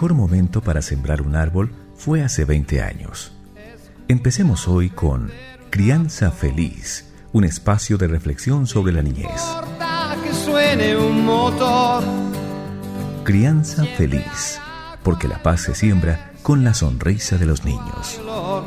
mejor momento para sembrar un árbol fue hace 20 años. Empecemos hoy con Crianza Feliz, un espacio de reflexión sobre la niñez. Que suene un motor. Crianza Feliz, porque la paz se siembra con la sonrisa de los niños.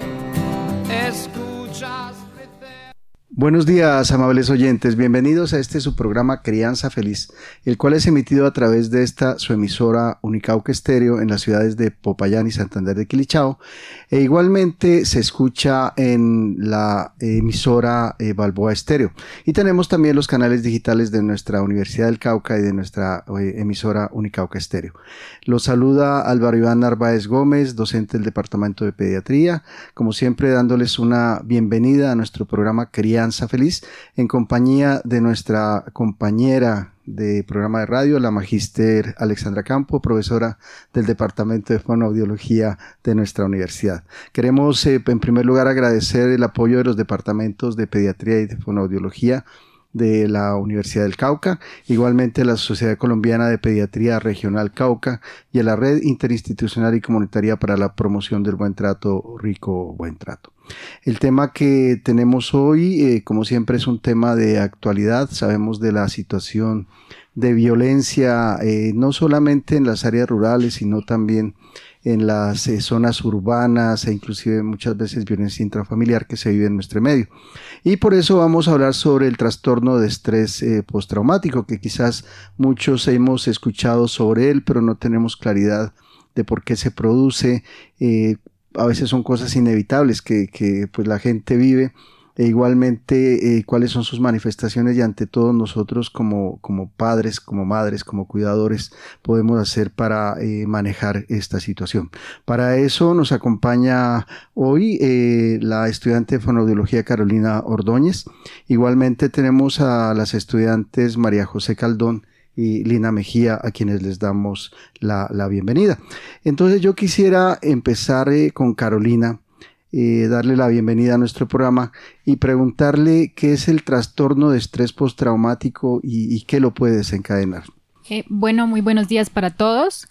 Buenos días, amables oyentes. Bienvenidos a este su programa Crianza Feliz, el cual es emitido a través de esta su emisora Unicauca Estéreo en las ciudades de Popayán y Santander de Quilichao, e igualmente se escucha en la emisora Balboa Estéreo. Y tenemos también los canales digitales de nuestra Universidad del Cauca y de nuestra emisora Unicauca Estéreo. Los saluda Álvaro Iván Narváez Gómez, docente del Departamento de Pediatría, como siempre dándoles una bienvenida a nuestro programa Crianza Feliz, en compañía de nuestra compañera de programa de radio, la magíster Alexandra Campo, profesora del Departamento de Fonoaudiología de nuestra universidad. Queremos en primer lugar agradecer el apoyo de los departamentos de Pediatría y de Fonoaudiología de la Universidad del Cauca, igualmente la Sociedad Colombiana de Pediatría Regional Cauca y a la Red Interinstitucional y Comunitaria para la Promoción del Buen Trato, Rico Buen Trato. El tema que tenemos hoy, como siempre, es un tema de actualidad. Sabemos de la situación de violencia, no solamente en las áreas rurales, sino también en las zonas urbanas e inclusive muchas veces violencia intrafamiliar que se vive en nuestro medio. Y por eso vamos a hablar sobre el trastorno de estrés postraumático, que quizás muchos hemos escuchado sobre él, pero no tenemos claridad de por qué se produce. A veces son cosas inevitables que pues la gente vive, e igualmente cuáles son sus manifestaciones, y ante todo nosotros como padres, como madres, como cuidadores podemos hacer para manejar esta situación. Para eso nos acompaña hoy la estudiante de Fonoaudiología Carolina Ordóñez. Igualmente tenemos a las estudiantes María José Caldón y Lina Mejía, a quienes les damos la bienvenida. Entonces yo quisiera empezar con Carolina, darle la bienvenida a nuestro programa y preguntarle qué es el trastorno de estrés postraumático y qué lo puede desencadenar. Bueno, muy buenos días para todos.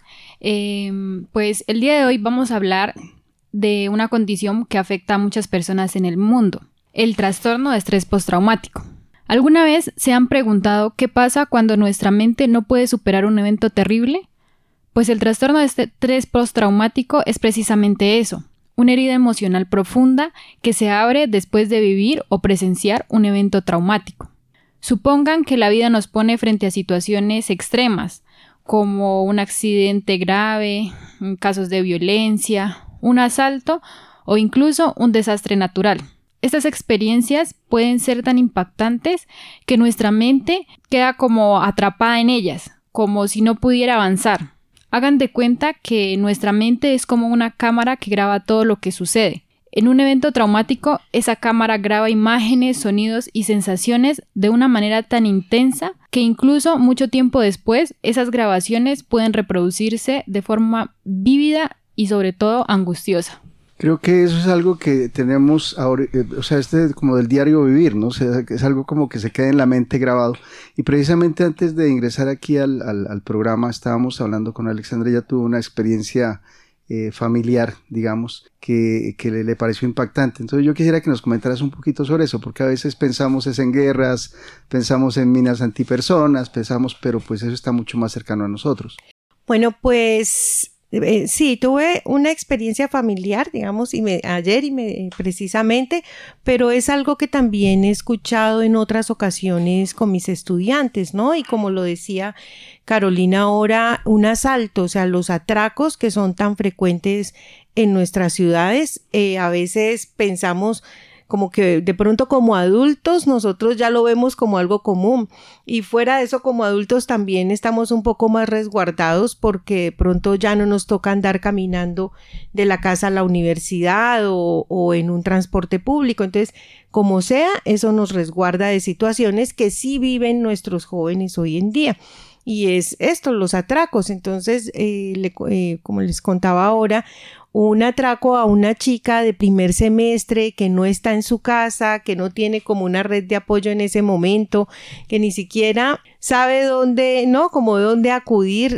Pues el día de hoy vamos a hablar de una condición que afecta a muchas personas en el mundo, el trastorno de estrés postraumático. ¿Alguna vez se han preguntado qué pasa cuando nuestra mente no puede superar un evento terrible? Pues el trastorno de estrés postraumático es precisamente eso, una herida emocional profunda que se abre después de vivir o presenciar un evento traumático. Supongan que la vida nos pone frente a situaciones extremas, como un accidente grave, casos de violencia, un asalto o incluso un desastre natural. Estas experiencias pueden ser tan impactantes que nuestra mente queda como atrapada en ellas, como si no pudiera avanzar. Hagan de cuenta que nuestra mente es como una cámara que graba todo lo que sucede. En un evento traumático, esa cámara graba imágenes, sonidos y sensaciones de una manera tan intensa que incluso mucho tiempo después, esas grabaciones pueden reproducirse de forma vívida y sobre todo angustiosa. Creo que eso es algo que tenemos ahora, o sea, como del diario vivir, ¿no? O sea, es algo como que se queda en la mente grabado. Y precisamente antes de ingresar aquí al programa, estábamos hablando con Alexandra. Ella tuvo una experiencia familiar, digamos, que le pareció impactante. Entonces yo quisiera que nos comentaras un poquito sobre eso, porque a veces pensamos en guerras, pensamos en minas antipersonas, pero pues eso está mucho más cercano a nosotros. Bueno, pues sí, tuve una experiencia familiar, digamos, precisamente, pero es algo que también he escuchado en otras ocasiones con mis estudiantes, ¿no? Y como lo decía Carolina ahora, un asalto, o sea, los atracos que son tan frecuentes en nuestras ciudades, a veces pensamos como que de pronto como adultos nosotros ya lo vemos como algo común, y fuera de eso como adultos también estamos un poco más resguardados porque de pronto ya no nos toca andar caminando de la casa a la universidad o en un transporte público. Entonces, como sea, eso nos resguarda de situaciones que sí viven nuestros jóvenes hoy en día. Y es esto, los atracos. Entonces, como les contaba ahora, un atraco a una chica de primer semestre que no está en su casa, que no tiene como una red de apoyo en ese momento, que ni siquiera sabe dónde, ¿no? Como dónde acudir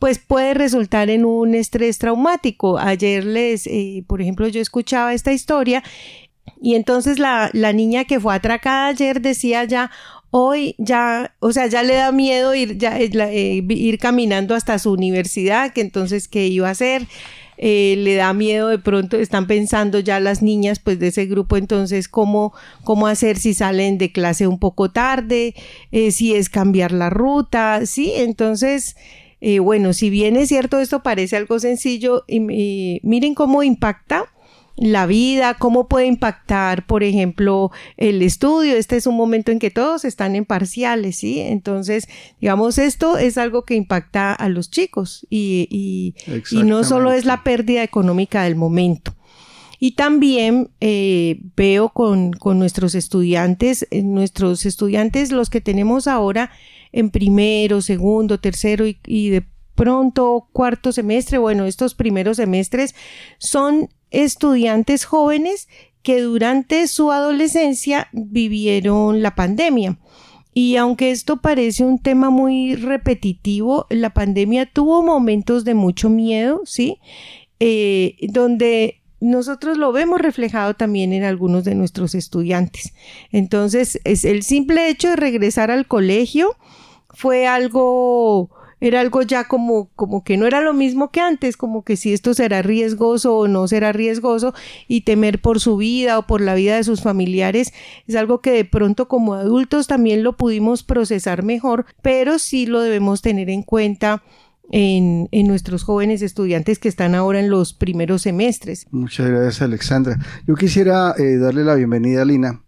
pues puede resultar en un estrés traumático. Ayer por ejemplo, yo escuchaba esta historia y entonces la niña que fue atracada ayer decía ya, hoy ya, o sea, ya le da miedo ir caminando hasta su universidad, que entonces, ¿qué iba a hacer? Le da miedo, de pronto están pensando ya las niñas pues de ese grupo, entonces cómo hacer si salen de clase un poco tarde, si es cambiar la ruta, ¿sí? Entonces, bueno, si bien es cierto, esto parece algo sencillo, miren cómo impacta la vida, cómo puede impactar, por ejemplo, el estudio. Este es un momento en que todos están en parciales, ¿sí? Entonces, digamos, esto es algo que impacta a los chicos y no solo es la pérdida económica del momento. Y también veo con nuestros estudiantes, los que tenemos ahora en primero, segundo, tercero y de pronto cuarto semestre, bueno, estos primeros semestres son estudiantes jóvenes que durante su adolescencia vivieron la pandemia. Y aunque esto parece un tema muy repetitivo, la pandemia tuvo momentos de mucho miedo, ¿sí? Donde nosotros lo vemos reflejado también en algunos de nuestros estudiantes. Entonces, es el simple hecho de regresar al colegio era algo ya como que no era lo mismo que antes, como que si esto será riesgoso o no será riesgoso, y temer por su vida o por la vida de sus familiares es algo que de pronto como adultos también lo pudimos procesar mejor, pero sí lo debemos tener en cuenta en nuestros jóvenes estudiantes que están ahora en los primeros semestres. Muchas gracias, Alexandra. Yo quisiera darle la bienvenida a Lina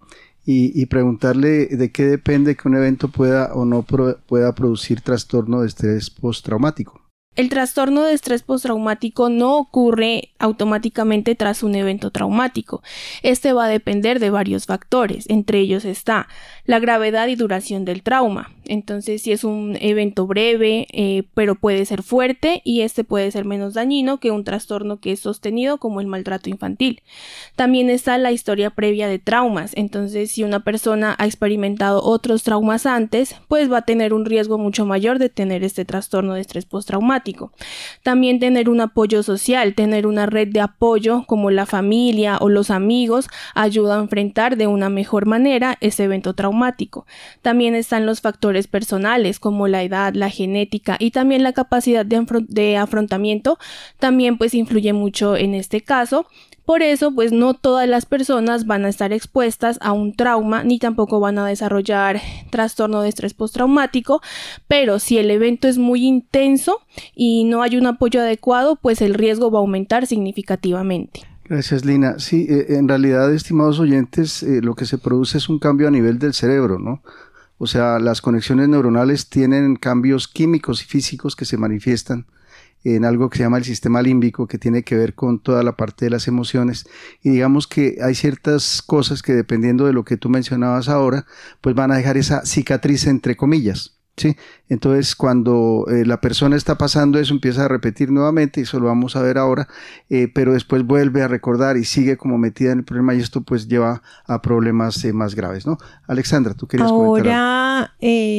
y preguntarle de qué depende que un evento pueda o no pueda producir trastorno de estrés postraumático. El trastorno de estrés postraumático no ocurre automáticamente tras un evento traumático. Este va a depender de varios factores. Entre ellos está la gravedad y duración del trauma. Entonces, si es un evento breve, pero puede ser fuerte, y este puede ser menos dañino que un trastorno que es sostenido como el maltrato infantil. También está la historia previa de traumas. Entonces, si una persona ha experimentado otros traumas antes, pues va a tener un riesgo mucho mayor de tener este trastorno de estrés postraumático. También tener un apoyo social, tener una red de apoyo como la familia o los amigos ayuda a enfrentar de una mejor manera ese evento traumático. También están los factores personales como la edad, la genética y también la capacidad de afrontamiento también pues influye mucho en este caso. Por eso, pues no todas las personas van a estar expuestas a un trauma ni tampoco van a desarrollar trastorno de estrés postraumático, pero si el evento es muy intenso y no hay un apoyo adecuado, pues el riesgo va a aumentar significativamente. Gracias, Lina. Sí, en realidad, estimados oyentes, lo que se produce es un cambio a nivel del cerebro, ¿no? O sea, las conexiones neuronales tienen cambios químicos y físicos que se manifiestan en algo que se llama el sistema límbico, que tiene que ver con toda la parte de las emociones, y digamos que hay ciertas cosas que, dependiendo de lo que tú mencionabas ahora, pues van a dejar esa cicatriz entre comillas, ¿sí? Entonces, cuando la persona está pasando eso, empieza a repetir nuevamente, y eso lo vamos a ver ahora, pero después vuelve a recordar y sigue como metida en el problema, y esto pues lleva a problemas más graves, ¿no? Alexandra, tú querías comentar ahora,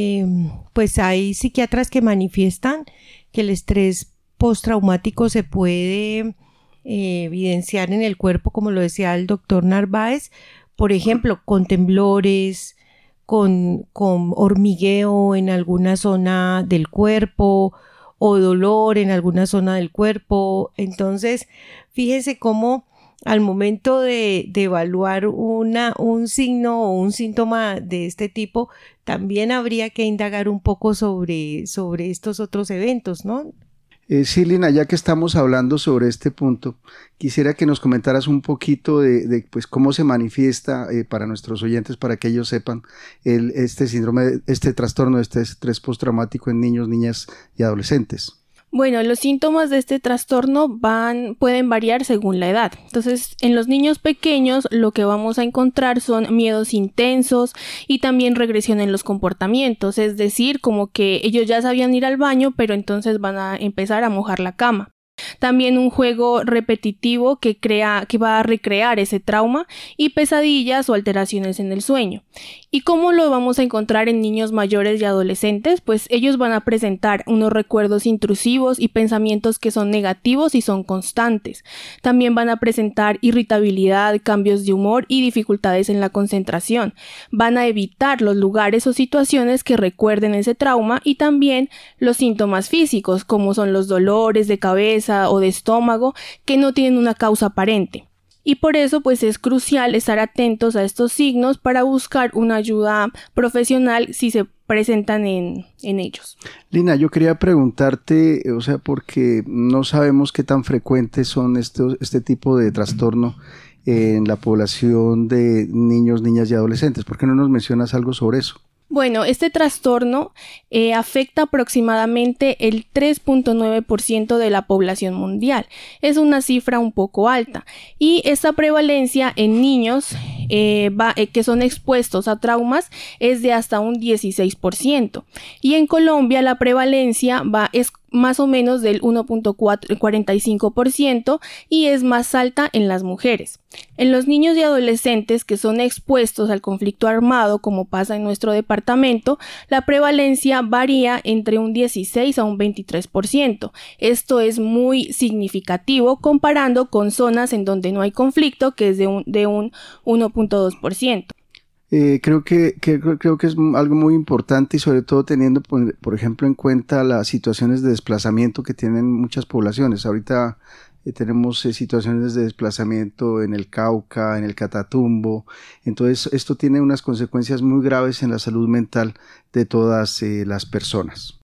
pues hay psiquiatras que manifiestan que el estrés postraumático se puede evidenciar en el cuerpo, como lo decía el doctor Narváez, por ejemplo, con temblores, con hormigueo en alguna zona del cuerpo o dolor en alguna zona del cuerpo. Entonces, fíjese cómo al momento de evaluar un signo o un síntoma de este tipo, también habría que indagar un poco sobre estos otros eventos, ¿no? Sí, Lina, ya que estamos hablando sobre este punto, quisiera que nos comentaras un poquito de pues cómo se manifiesta para nuestros oyentes, para que ellos sepan este síndrome, este trastorno de este estrés postraumático en niños, niñas y adolescentes. Bueno, los síntomas de este trastorno pueden variar según la edad. Entonces, en los niños pequeños lo que vamos a encontrar son miedos intensos y también regresión en los comportamientos, es decir, como que ellos ya sabían ir al baño, pero entonces van a empezar a mojar la cama. También un juego repetitivo que va a recrear ese trauma y pesadillas o alteraciones en el sueño. ¿Y cómo lo vamos a encontrar en niños mayores y adolescentes? Pues ellos van a presentar unos recuerdos intrusivos y pensamientos que son negativos y son constantes. También van a presentar irritabilidad, cambios de humor y dificultades en la concentración. Van a evitar los lugares o situaciones que recuerden ese trauma y también los síntomas físicos, como son los dolores de cabeza o de estómago, que no tienen una causa aparente. Y por eso pues es crucial estar atentos a estos signos para buscar una ayuda profesional si se presentan en ellos. Lina, yo quería preguntarte, porque no sabemos qué tan frecuentes son este tipo de trastorno en la población de niños, niñas y adolescentes. ¿Por qué no nos mencionas algo sobre eso? Bueno, este trastorno afecta aproximadamente el 3.9% de la población mundial. Es una cifra un poco alta. Y esta prevalencia en niños que son expuestos a traumas es de hasta un 16%. Y en Colombia la prevalencia es más o menos del 1.45% y es más alta en las mujeres. En los niños y adolescentes que son expuestos al conflicto armado, como pasa en nuestro departamento, la prevalencia varía entre un 16 a un 23%. Esto es muy significativo comparando con zonas en donde no hay conflicto, que es de un 1.2%. Creo que es algo muy importante y sobre todo teniendo, por ejemplo, en cuenta las situaciones de desplazamiento que tienen muchas poblaciones. Ahorita tenemos situaciones de desplazamiento en el Cauca, en el Catatumbo. Entonces esto tiene unas consecuencias muy graves en la salud mental de todas las personas.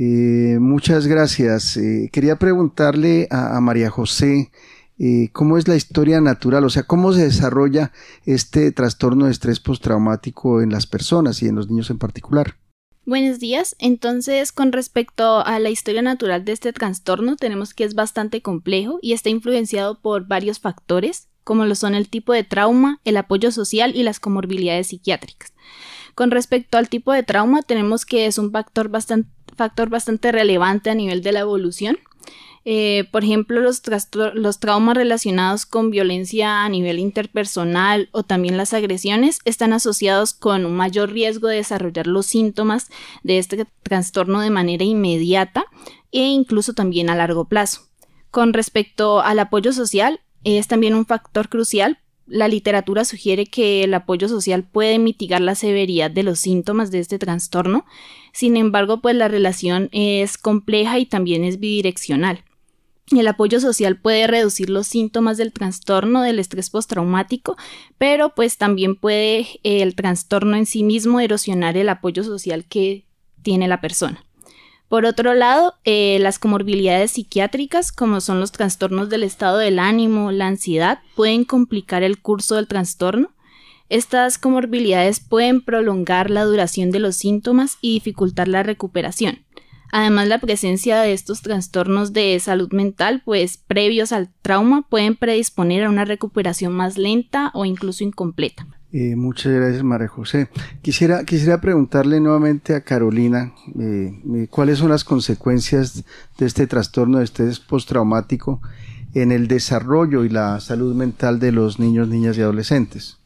Muchas gracias. Quería preguntarle a María José, ¿cómo es la historia natural? ¿Cómo se desarrolla este trastorno de estrés postraumático en las personas y en los niños en particular? Buenos días. Entonces, con respecto a la historia natural de este trastorno, tenemos que es bastante complejo y está influenciado por varios factores, como lo son el tipo de trauma, el apoyo social y las comorbilidades psiquiátricas. Con respecto al tipo de trauma, tenemos que es un factor bastante relevante a nivel de la evolución. Por ejemplo, los traumas relacionados con violencia a nivel interpersonal o también las agresiones están asociados con un mayor riesgo de desarrollar los síntomas de este trastorno de manera inmediata e incluso también a largo plazo. Con respecto al apoyo social, es también un factor crucial. La literatura sugiere que el apoyo social puede mitigar la severidad de los síntomas de este trastorno. Sin embargo, pues la relación es compleja y también es bidireccional. El apoyo social puede reducir los síntomas del trastorno del estrés postraumático, pero pues también puede el trastorno en sí mismo erosionar el apoyo social que tiene la persona. Por otro lado, las comorbilidades psiquiátricas, como son los trastornos del estado del ánimo, la ansiedad, pueden complicar el curso del trastorno. Estas comorbilidades pueden prolongar la duración de los síntomas y dificultar la recuperación. Además, la presencia de estos trastornos de salud mental, pues previos al trauma, pueden predisponer a una recuperación más lenta o incluso incompleta. Muchas gracias, María José. Quisiera preguntarle nuevamente a Carolina cuáles son las consecuencias de este trastorno de estrés postraumático en el desarrollo y la salud mental de los niños, niñas y adolescentes.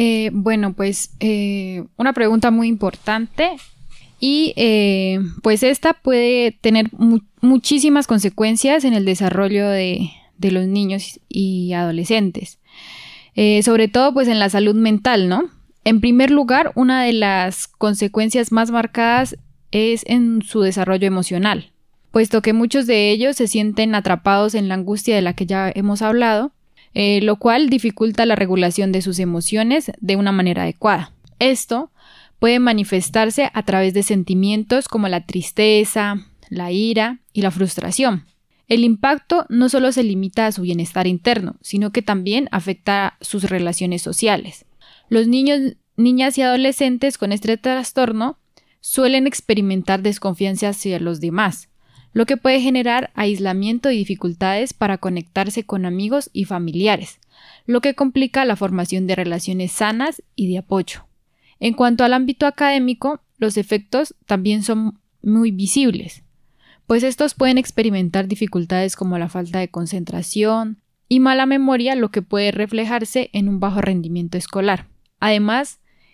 Una pregunta muy importante. Y pues esta puede tener muchísimas consecuencias en el desarrollo de los niños y adolescentes, sobre todo pues en la salud mental, ¿no? En primer lugar, una de las consecuencias más marcadas es en su desarrollo emocional, puesto que muchos de ellos se sienten atrapados en la angustia de la que ya hemos hablado, lo cual dificulta la regulación de sus emociones de una manera adecuada. Esto puede manifestarse a través de sentimientos como la tristeza, la ira y la frustración. El impacto no solo se limita a su bienestar interno, sino que también afecta sus relaciones sociales. Los niños, niñas y adolescentes con este trastorno suelen experimentar desconfianza hacia los demás, lo que puede generar aislamiento y dificultades para conectarse con amigos y familiares, lo que complica la formación de relaciones sanas y de apoyo. En cuanto al ámbito académico, los efectos también son muy visibles, pues estos pueden experimentar dificultades como la falta de concentración y mala memoria, lo que puede reflejarse en un bajo rendimiento escolar. Además,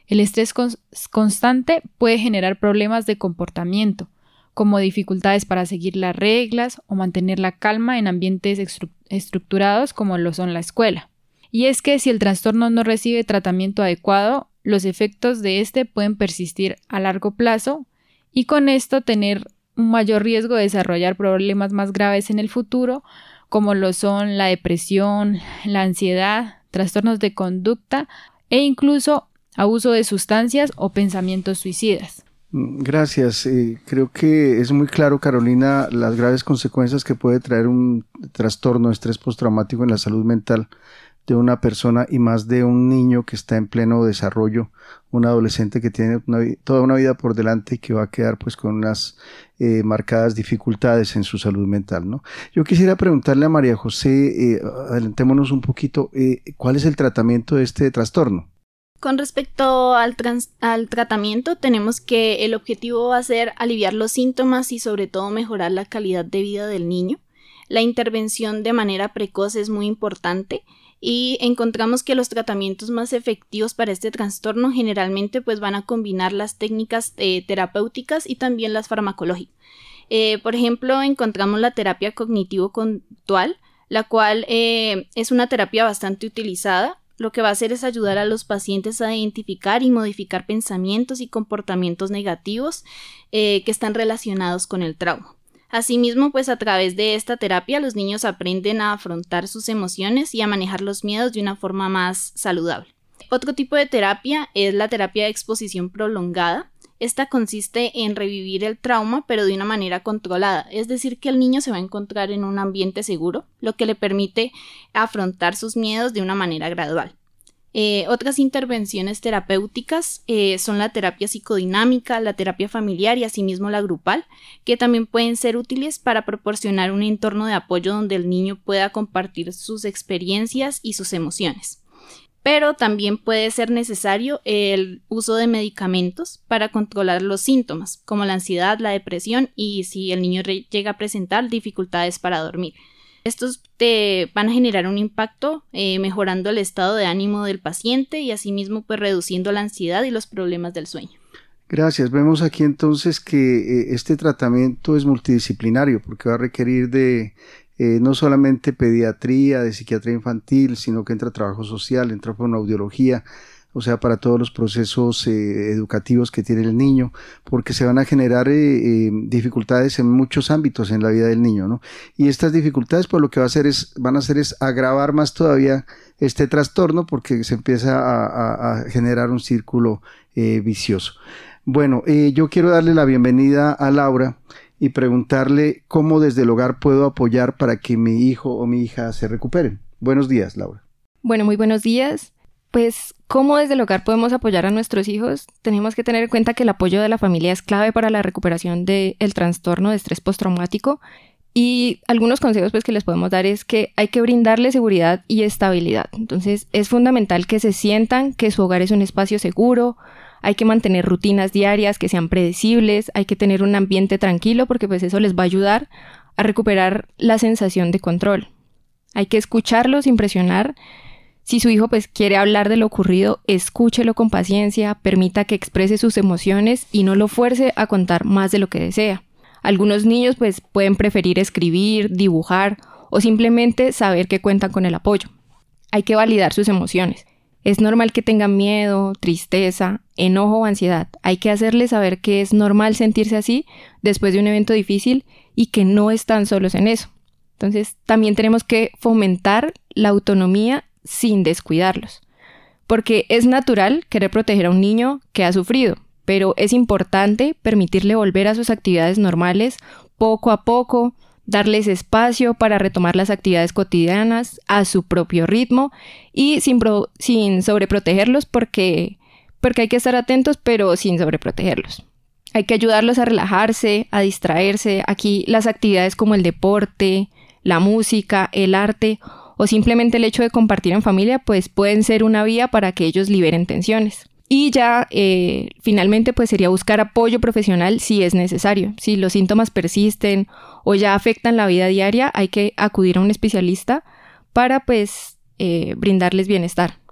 El estrés constante puede generar problemas de comportamiento, como dificultades para seguir las reglas o mantener la calma en ambientes estructurados como lo son la escuela. Y es que si el trastorno no recibe tratamiento adecuado, los efectos de este pueden persistir a largo plazo y con esto tener un mayor riesgo de desarrollar problemas más graves en el futuro, como lo son la depresión, la ansiedad, trastornos de conducta e incluso abuso de sustancias o pensamientos suicidas. Gracias. Creo que es muy claro, Carolina, las graves consecuencias que puede traer un trastorno de estrés postraumático en la salud mental de una persona y más de un niño que está en pleno desarrollo, un adolescente que tiene toda una vida por delante y que va a quedar pues con unas marcadas dificultades en su salud mental, ¿no? Yo quisiera preguntarle a María José, adelantémonos un poquito, ¿cuál es el tratamiento de este trastorno? Con respecto al tratamiento, tenemos que el objetivo va a ser aliviar los síntomas y sobre todo mejorar la calidad de vida del niño. La intervención de manera precoz es muy importante y encontramos que los tratamientos más efectivos para este trastorno generalmente pues van a combinar las técnicas terapéuticas y también las farmacológicas. Por ejemplo, encontramos la terapia cognitivo-conductual, la cual es una terapia bastante utilizada. Lo que va a hacer es ayudar a los pacientes a identificar y modificar pensamientos y comportamientos negativos que están relacionados con el trauma. Asimismo, pues a través de esta terapia los niños aprenden a afrontar sus emociones y a manejar los miedos de una forma más saludable. Otro tipo de terapia es la terapia de exposición prolongada. Esta consiste en revivir el trauma, pero de una manera controlada, es decir, que el niño se va a encontrar en un ambiente seguro, lo que le permite afrontar sus miedos de una manera gradual. Otras intervenciones terapéuticas son la terapia psicodinámica, la terapia familiar y asimismo la grupal, que también pueden ser útiles para proporcionar un entorno de apoyo donde el niño pueda compartir sus experiencias y sus emociones. Pero también puede ser necesario el uso de medicamentos para controlar los síntomas, como la ansiedad, la depresión y si el niño llega a presentar dificultades para dormir. Estos van a generar un impacto mejorando el estado de ánimo del paciente y asimismo pues reduciendo la ansiedad y los problemas del sueño. Gracias. Vemos aquí entonces que este tratamiento es multidisciplinario porque va a requerir de no solamente pediatría, de psiquiatría infantil, sino que entra trabajo social, entra fonoaudiología, o sea, para todos los procesos educativos que tiene el niño, porque se van a generar dificultades en muchos ámbitos en la vida del niño, ¿no? Y estas dificultades, pues lo que van a hacer es agravar más todavía este trastorno, porque se empieza a generar un círculo vicioso. Bueno, yo quiero darle la bienvenida a Laura y preguntarle cómo desde el hogar puedo apoyar para que mi hijo o mi hija se recuperen. Buenos días, Laura. Bueno, muy buenos días. Pues, ¿cómo desde el hogar podemos apoyar a nuestros hijos? Tenemos que tener en cuenta que el apoyo de la familia es clave para la recuperación del trastorno de estrés postraumático y algunos consejos pues, que les podemos dar es que hay que brindarle seguridad y estabilidad. Entonces, es fundamental que se sientan que su hogar es un espacio seguro, hay que mantener rutinas diarias que sean predecibles, hay que tener un ambiente tranquilo porque pues eso les va a ayudar a recuperar la sensación de control. Hay que escucharlo sin presionar. Si su hijo pues quiere hablar de lo ocurrido, escúchelo con paciencia, permita que exprese sus emociones y no lo fuerce a contar más de lo que desea. Algunos niños pues pueden preferir escribir, dibujar o simplemente saber que cuentan con el apoyo. Hay que validar sus emociones. Es normal que tengan miedo, tristeza, enojo o ansiedad. Hay que hacerles saber que es normal sentirse así después de un evento difícil y que no están solos en eso. Entonces, también tenemos que fomentar la autonomía sin descuidarlos. Porque es natural querer proteger a un niño que ha sufrido, pero es importante permitirle volver a sus actividades normales poco a poco, darles espacio para retomar las actividades cotidianas a su propio ritmo y sin sobreprotegerlos porque hay que estar atentos, pero sin sobreprotegerlos. Hay que ayudarlos a relajarse, a distraerse. Aquí las actividades como el deporte, la música, el arte o simplemente el hecho de compartir en familia pues pueden ser una vía para que ellos liberen tensiones. Y ya finalmente pues sería buscar apoyo profesional si es necesario. Si los síntomas persisten o ya afectan la vida diaria, hay que acudir a un especialista para pues brindarles bienestar.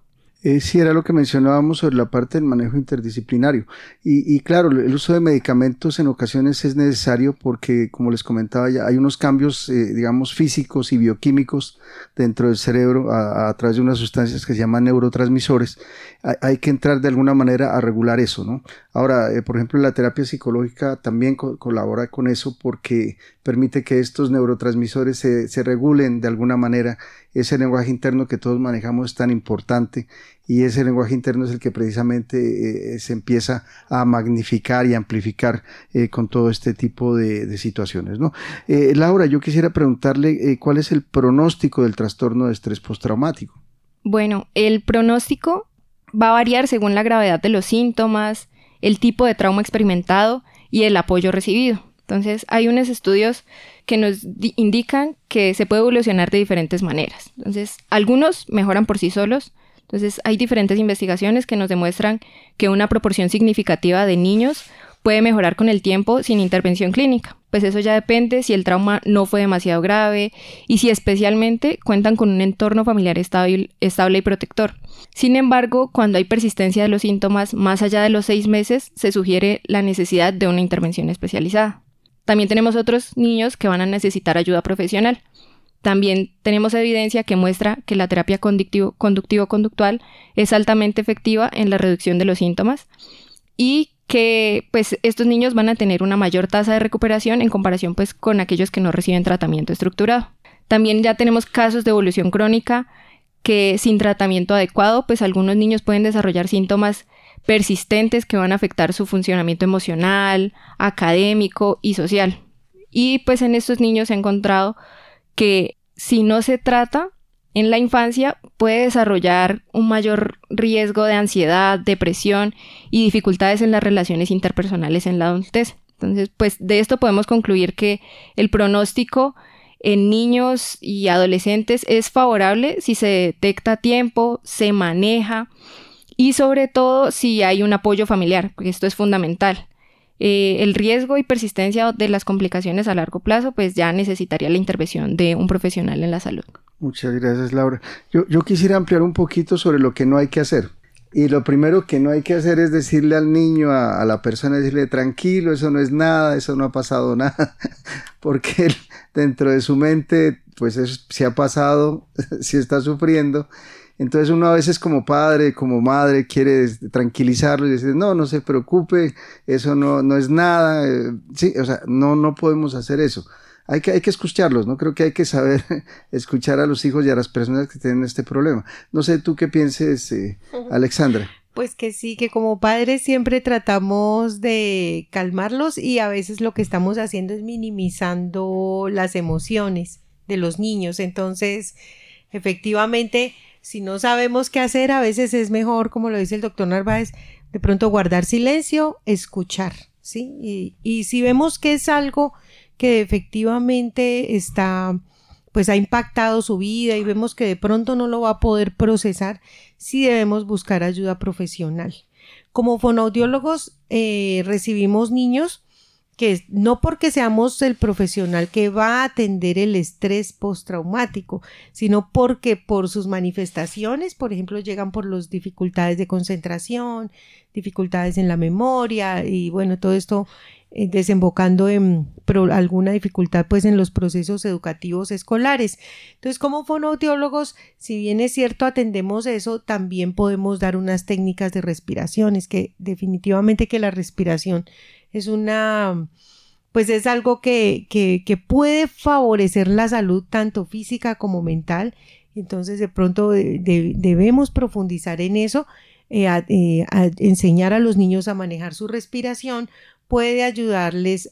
Sí, era lo que mencionábamos sobre la parte del manejo interdisciplinario. Y claro, el uso de medicamentos en ocasiones es necesario porque, como les comentaba ya, hay unos cambios, digamos, físicos y bioquímicos dentro del cerebro a través de unas sustancias que se llaman neurotransmisores. Hay que entrar de alguna manera a regular eso, ¿no? Ahora, por ejemplo, la terapia psicológica también colabora con eso porque permite que estos neurotransmisores se regulen de alguna manera. Ese lenguaje interno que todos manejamos es tan importante y ese lenguaje interno es el que precisamente se empieza a magnificar y amplificar con todo este tipo de situaciones, ¿no? Laura, yo quisiera preguntarle ¿cuál es el pronóstico del trastorno de estrés postraumático? Bueno, el pronóstico va a variar según la gravedad de los síntomas, el tipo de trauma experimentado y el apoyo recibido. Entonces, hay unos estudios que nos indican que se puede evolucionar de diferentes maneras. Entonces, algunos mejoran por sí solos. Entonces, hay diferentes investigaciones que nos demuestran que una proporción significativa de niños puede mejorar con el tiempo sin intervención clínica. Pues eso ya depende si el trauma no fue demasiado grave y si especialmente cuentan con un entorno familiar estable y protector. Sin embargo, cuando hay persistencia de los síntomas más allá de los 6 meses, se sugiere la necesidad de una intervención especializada. También tenemos otros niños que van a necesitar ayuda profesional. También tenemos evidencia que muestra que la terapia conductivo-conductual es altamente efectiva en la reducción de los síntomas y que pues, estos niños van a tener una mayor tasa de recuperación en comparación pues, con aquellos que no reciben tratamiento estructurado. También ya tenemos casos de evolución crónica que sin tratamiento adecuado, pues algunos niños pueden desarrollar síntomas persistentes que van a afectar su funcionamiento emocional, académico y social. Y pues en estos niños se ha encontrado que si no se trata en la infancia puede desarrollar un mayor riesgo de ansiedad, depresión y dificultades en las relaciones interpersonales en la adultez. Entonces, pues de esto podemos concluir que el pronóstico en niños y adolescentes es favorable si se detecta a tiempo, se maneja y sobre todo si hay un apoyo familiar, porque esto es fundamental. El riesgo y persistencia de las complicaciones a largo plazo pues ya necesitaría la intervención de un profesional en la salud. Muchas gracias, Laura. Yo quisiera ampliar un poquito sobre lo que no hay que hacer. Y lo primero que no hay que hacer es decirle al niño, a la persona, decirle tranquilo, eso no es nada, eso no ha pasado nada, porque él, dentro de su mente, pues eso sí ha pasado, sí está sufriendo. Entonces uno a veces como padre, como madre, quiere tranquilizarlo y decir, no se preocupe, eso no es nada. Sí, o sea, no podemos hacer eso. Hay que escucharlos, ¿no? Creo que hay que saber escuchar a los hijos y a las personas que tienen este problema. No sé, ¿tú qué pienses, Alexandra? Pues que sí, que como padres siempre tratamos de calmarlos y a veces lo que estamos haciendo es minimizando las emociones de los niños. Entonces, efectivamente, si no sabemos qué hacer, a veces es mejor, como lo dice el doctor Narváez, de pronto guardar silencio, escuchar, ¿sí? Y si vemos que es algo que efectivamente pues ha impactado su vida y vemos que de pronto no lo va a poder procesar, sí debemos buscar ayuda profesional. Como fonoaudiólogos recibimos niños que no porque seamos el profesional que va a atender el estrés postraumático, sino porque por sus manifestaciones, por ejemplo, llegan por las dificultades de concentración, dificultades en la memoria y bueno, todo esto desembocando en alguna dificultad pues en los procesos educativos escolares. Entonces, como fonoaudiólogos, si bien es cierto atendemos eso, también podemos dar unas técnicas de respiraciones, que definitivamente que la respiración es pues es algo que puede favorecer la salud tanto física como mental. Entonces de pronto debemos profundizar en eso, a enseñar a los niños a manejar su respiración puede ayudarles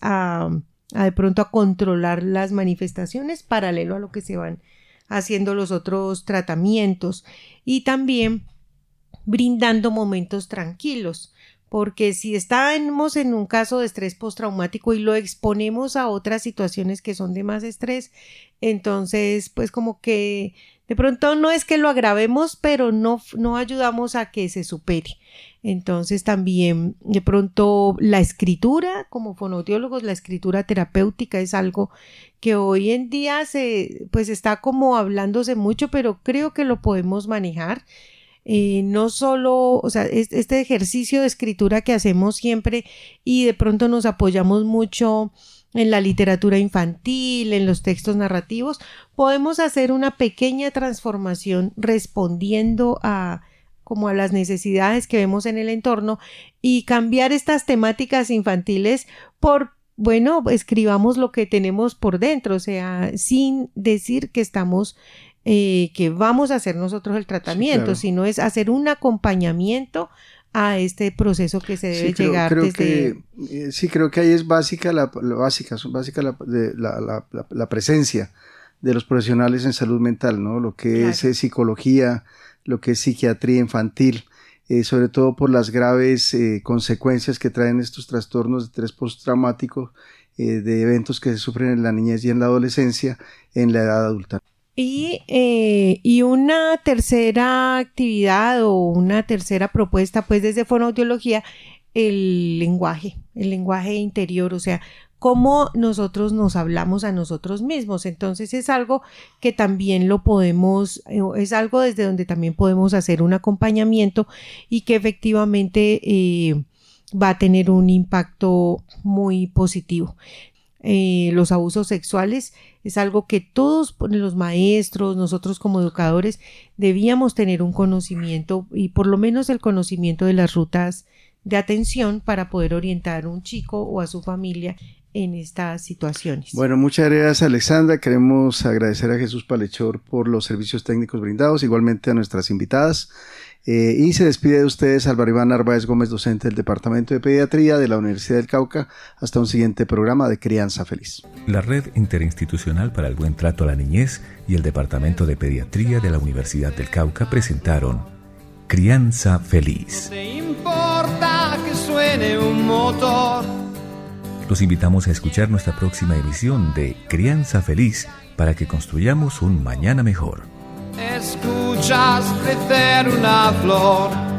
de pronto a controlar las manifestaciones paralelo a lo que se van haciendo los otros tratamientos y también brindando momentos tranquilos. Porque si estamos en un caso de estrés postraumático y lo exponemos a otras situaciones que son de más estrés, entonces pues como que de pronto no es que lo agravemos, pero no ayudamos a que se supere. Entonces también de pronto la escritura, como fonoaudiólogos, la escritura terapéutica es algo que hoy en día pues está como hablándose mucho, pero creo que lo podemos manejar. no solo, o sea, este ejercicio de escritura que hacemos siempre y de pronto nos apoyamos mucho en la literatura infantil, en los textos narrativos, podemos hacer una pequeña transformación respondiendo como a las necesidades que vemos en el entorno y cambiar estas temáticas infantiles por, bueno, escribamos lo que tenemos por dentro, o sea, sin decir que estamos, que vamos a hacer nosotros el tratamiento, sí, claro, sino es hacer un acompañamiento a este proceso que se debe llegar desde... creo que ahí es básica la presencia de los profesionales en salud mental, ¿no? Lo que claro. es psicología, lo que es psiquiatría infantil, sobre todo por las graves consecuencias que traen estos trastornos de estrés postraumático, de eventos que se sufren en la niñez y en la adolescencia, en la edad adulta. Y una tercera actividad o una tercera propuesta, pues desde fonoaudiología, el lenguaje interior, o sea, cómo nosotros nos hablamos a nosotros mismos. Entonces es algo que también es algo desde donde también podemos hacer un acompañamiento y que efectivamente va a tener un impacto muy positivo. Los abusos sexuales es algo que todos los maestros, nosotros como educadores debíamos tener un conocimiento y por lo menos el conocimiento de las rutas de atención para poder orientar a un chico o a su familia en estas situaciones. Bueno, muchas gracias, Alexandra. Queremos agradecer a Jesús Palechor por los servicios técnicos brindados, igualmente a nuestras invitadas. Y se despide de ustedes Álvaro Iván Narváez Gómez, docente del Departamento de Pediatría de la Universidad del Cauca. Hasta un siguiente programa de Crianza Feliz. La Red Interinstitucional para el Buen Trato a la Niñez y el Departamento de Pediatría de la Universidad del Cauca presentaron Crianza Feliz. No te importa que suene un motor. Los invitamos a escuchar nuestra próxima emisión de Crianza Feliz para que construyamos un mañana mejor. Escuchas crecer una flor.